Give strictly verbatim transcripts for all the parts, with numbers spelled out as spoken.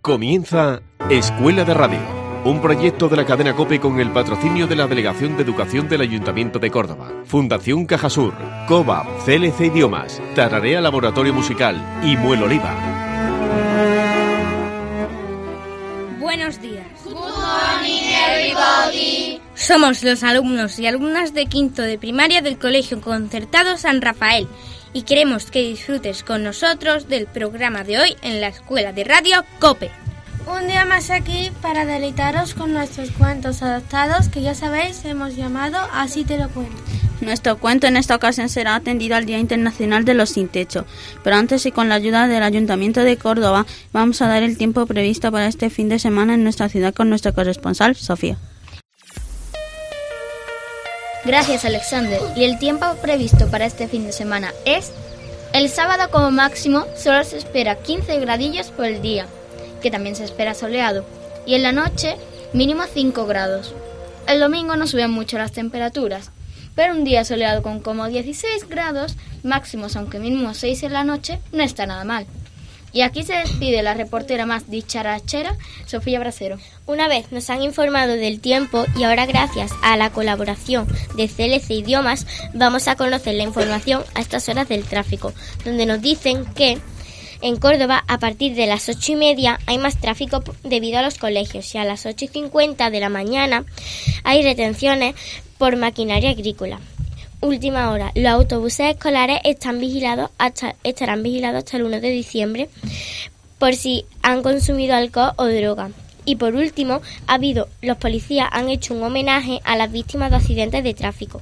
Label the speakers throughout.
Speaker 1: Comienza Escuela de Radio, un proyecto de la cadena COPE con el patrocinio de la Delegación de Educación del Ayuntamiento de Córdoba, Fundación Cajasur, COBA, C L C Idiomas, Tararea Laboratorio Musical y Muel Oliva.
Speaker 2: Buenos días.
Speaker 3: Good morning, everybody.
Speaker 2: Somos los alumnos y alumnas de quinto de primaria del Colegio Concertado San Rafael y queremos que disfrutes con nosotros del programa de hoy en la Escuela de Radio COPE.
Speaker 4: Un día más aquí para deleitaros con nuestros cuentos adaptados que ya sabéis hemos llamado Así te lo cuento.
Speaker 5: Nuestro cuento en esta ocasión será atendido al Día Internacional de los Sin Techo, pero antes y con la ayuda del Ayuntamiento de Córdoba vamos a dar el tiempo previsto para este fin de semana en nuestra ciudad con nuestra corresponsal Sofía.
Speaker 6: Gracias, Alexander. Y el tiempo previsto para este fin de semana es: el sábado como máximo solo se espera quince gradillos por el día, que también se espera soleado, y en la noche mínimo cinco grados. El domingo no suben mucho las temperaturas, pero un día soleado con como dieciséis grados, máximos aunque mínimo seis en la noche, no está nada mal. Y aquí se despide la reportera más dicharachera, Sofía Bracero.
Speaker 7: Una vez nos han informado del tiempo y ahora gracias a la colaboración de C L C Idiomas vamos a conocer la información a estas horas del tráfico, donde nos dicen que en Córdoba a partir de las ocho y media hay más tráfico debido a los colegios y a las ocho y cincuenta de la mañana hay retenciones por maquinaria agrícola. Última hora, los autobuses escolares están vigilados hasta, estarán vigilados hasta el uno de diciembre por si han consumido alcohol o droga. Y por último, ha habido, los policías han hecho un homenaje a las víctimas de accidentes de tráfico.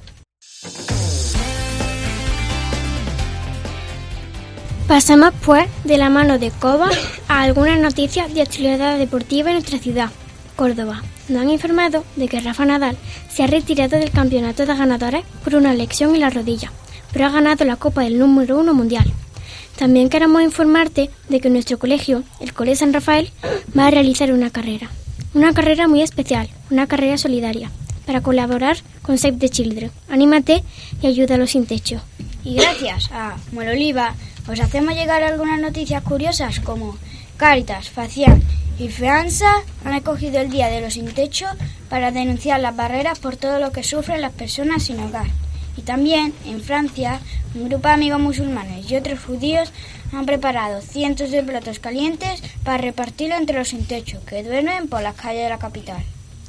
Speaker 4: Pasamos pues de la mano de COBA a algunas noticias de actividad deportiva en nuestra ciudad, Córdoba. Nos han informado de que Rafa Nadal se ha retirado del campeonato de ganadores por una lesión en la rodilla, pero ha ganado la Copa del número uno mundial. También queremos informarte de que nuestro colegio, el Colegio San Rafael, va a realizar una carrera. Una carrera muy especial, una carrera solidaria, para colaborar con Save the Children. Anímate y ayuda a los sin techo.
Speaker 3: Y gracias a Muel Oliva os hacemos llegar algunas noticias curiosas como Cáritas, Facián y FEANSA han escogido el Día de los Sin Techo para denunciar las barreras por todo lo que sufren las personas sin hogar. Y también, en Francia, un grupo de amigos musulmanes y otros judíos han preparado cientos de platos calientes para repartirlo entre los sin techo que duermen por las calles de la capital.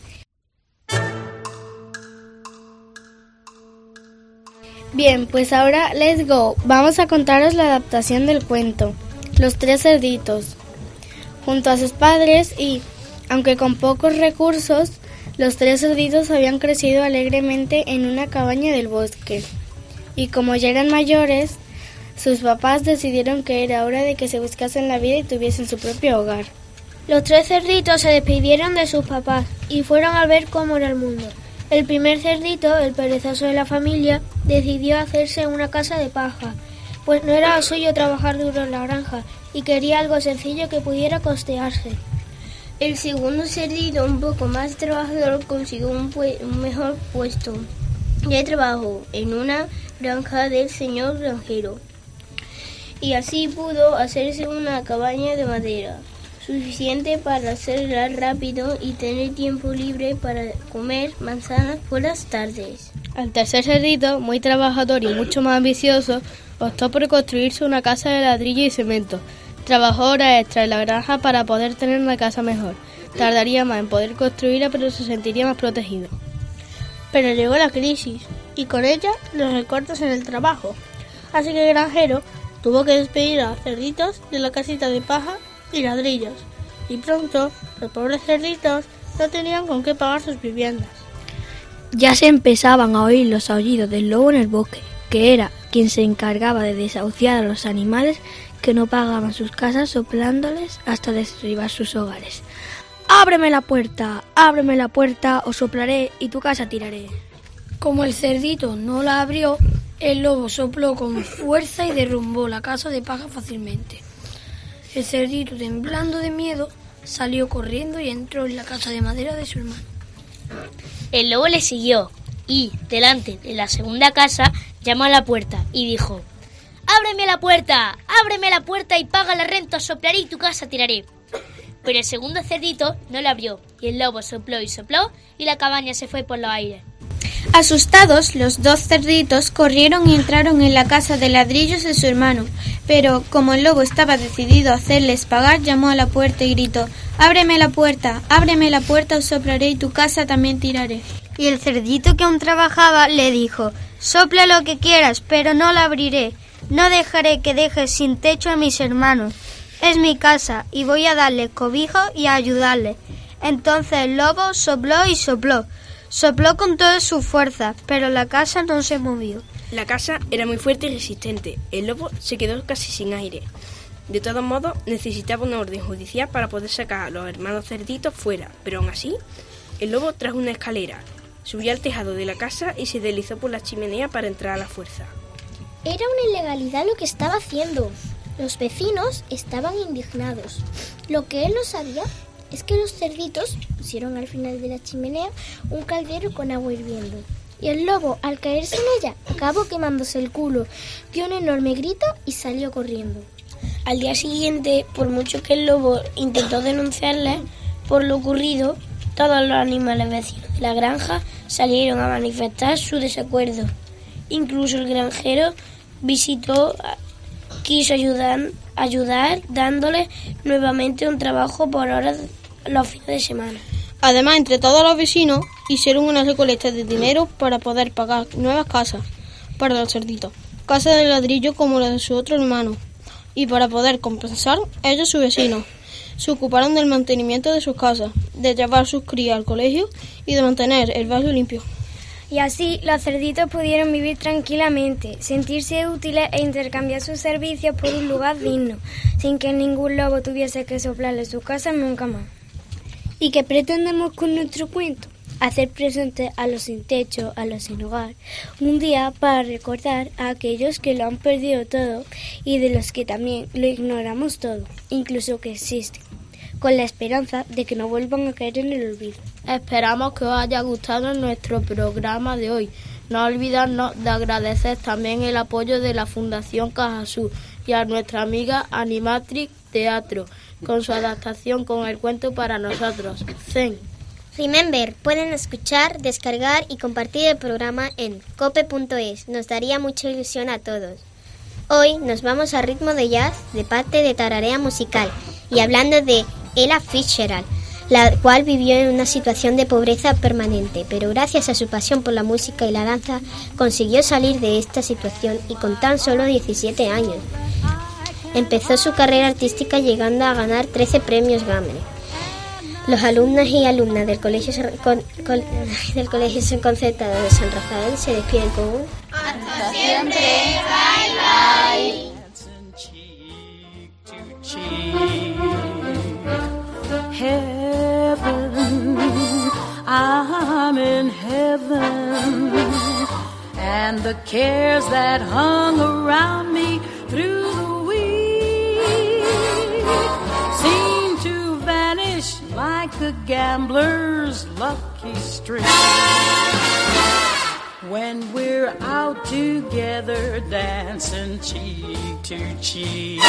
Speaker 4: Bien, pues ahora let's go. Vamos a contaros la adaptación del cuento Los tres cerditos. Junto a sus padres y, aunque con pocos recursos, los tres cerditos habían crecido alegremente en una cabaña del bosque. Y como ya eran mayores, sus papás decidieron que era hora de que se buscasen la vida y tuviesen su propio hogar.
Speaker 8: Los tres cerditos se despidieron de sus papás y fueron a ver cómo era el mundo. El primer cerdito, el perezoso de la familia, decidió hacerse una casa de paja, pues no era suyo trabajar duro en la granja y quería algo sencillo que pudiera costearse.
Speaker 9: El segundo cerdito, un poco más trabajador, consiguió un, pu- un mejor puesto de trabajo en una granja del señor granjero y así pudo hacerse una cabaña de madera, suficiente para hacerla rápido y tener tiempo libre para comer manzanas por las tardes.
Speaker 2: El tercer cerdito, muy trabajador y mucho más ambicioso, optó por construirse una casa de ladrillo y cemento. Trabajó horas extra en la granja para poder tener una casa mejor. Tardaría más en poder construirla, pero se sentiría más protegido.
Speaker 8: Pero llegó la crisis y con ella los recortes en el trabajo. Así que el granjero tuvo que despedir a los cerditos de la casita de paja y ladrillos. Y pronto los pobres cerditos no tenían con qué pagar sus viviendas.
Speaker 10: Ya se empezaban a oír los aullidos del lobo en el bosque, que era quien se encargaba de desahuciar a los animales que no pagaban sus casas soplándoles hasta derribar sus hogares. ¡Ábreme la puerta! ¡Ábreme la puerta! O soplaré y tu casa tiraré.
Speaker 4: Como el cerdito no la abrió, el lobo sopló con fuerza y derrumbó la casa de paja fácilmente. El cerdito, temblando de miedo, salió corriendo y entró en la casa de madera de su hermano.
Speaker 7: El lobo le siguió y, delante de la segunda casa, llamó a la puerta y dijo: ¡Ábreme la puerta! ¡Ábreme la puerta y paga la renta! Soplaré y tu casa tiraré.
Speaker 9: Pero el segundo cerdito no la abrió, y el lobo sopló y sopló, y la cabaña se fue por los aires.
Speaker 8: Asustados, los dos cerditos corrieron y entraron en la casa de ladrillos de su hermano, pero como el lobo estaba decidido a hacerles pagar, llamó a la puerta y gritó: «¡Ábreme la puerta! ¡Ábreme la puerta o soplaré y tu casa también tiraré!».
Speaker 11: Y el cerdito que aún trabajaba le dijo: «Sopla lo que quieras, pero no la abriré. No dejaré que dejes sin techo a mis hermanos. Es mi casa y voy a darle cobijo y a ayudarle». Entonces el lobo sopló y sopló. Sopló con toda su fuerza, pero la casa no se movió.
Speaker 12: La casa era muy fuerte y resistente. El lobo se quedó casi sin aire. De todos modos, necesitaba una orden judicial para poder sacar a los hermanos cerditos fuera, pero aún así, el lobo trajo una escalera, subió al tejado de la casa y se deslizó por la chimenea para entrar a la fuerza.
Speaker 13: Era una ilegalidad lo que estaba haciendo. Los vecinos estaban indignados. Lo que él no sabía es que los cerditos pusieron al final de la chimenea un caldero con agua hirviendo. Y el lobo, al caerse en ella, acabó quemándose el culo, dio un enorme grito y salió corriendo.
Speaker 9: Al día siguiente, por mucho que el lobo intentó denunciarle por lo ocurrido, todos los animales vecinos de la granja salieron a manifestar su desacuerdo. Incluso el granjero visitó, quiso ayudar, ayudar dándole nuevamente un trabajo por horas los fines de semana.
Speaker 2: Además, entre todos los vecinos hicieron una recolecta de dinero para poder pagar nuevas casas para los cerditos, casas de ladrillo como la de su otro hermano, y para poder compensar ellos sus vecinos. Se ocuparon del mantenimiento de sus casas, de llevar sus crías al colegio y de mantener el barrio limpio.
Speaker 8: Y así los cerditos pudieron vivir tranquilamente, sentirse útiles e intercambiar sus servicios por un lugar digno, sin que ningún lobo tuviese que soplarle su casa nunca más.
Speaker 10: ¿Y qué pretendemos con nuestro cuento? Hacer presente a los sin techo, a los sin hogar, un día para recordar a aquellos que lo han perdido todo y de los que también lo ignoramos todo, incluso que existen, con la esperanza de que no vuelvan a caer en el olvido.
Speaker 2: Esperamos que os haya gustado nuestro programa de hoy. No olvidarnos de agradecer también el apoyo de la Fundación Cajasur y a nuestra amiga Animatrix Teatro, con su adaptación con el cuento para nosotros, Zen.
Speaker 7: Remember, pueden escuchar, descargar y compartir el programa en cope punto es. Nos daría mucha ilusión a todos. Hoy nos vamos a ritmo de jazz de parte de Tararea Musical y hablando de Ella Fitzgerald, la cual vivió en una situación de pobreza permanente, pero gracias a su pasión por la música y la danza consiguió salir de esta situación y con tan solo diecisiete años. Empezó su carrera artística llegando a ganar trece premios Grammy. Los alumnos y alumnas del Colegio, con, con, del Colegio Concertado de San Rafael se despiden con un...
Speaker 14: ¡Hasta siempre! ¡Bye, bye!
Speaker 15: Heaven, I'm in heaven, and the cares that hung around me through the week seem to vanish like a gambler's lucky streak. When we're out together dancing cheek to cheek.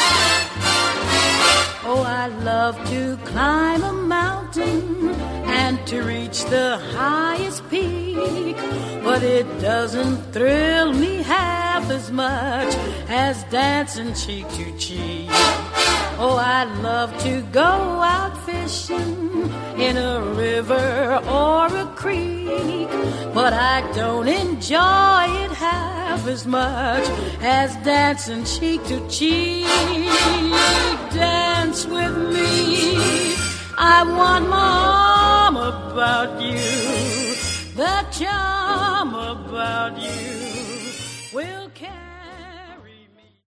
Speaker 15: Oh, I love to climb a mountain and to reach the highest peak, but it doesn't thrill me half as much as dancing cheek to cheek. Oh, I love to go out fishing in a river or a creek, but I don't enjoy it half as much as dancing cheek to cheek. Dance with me, I want my arm about you, the charm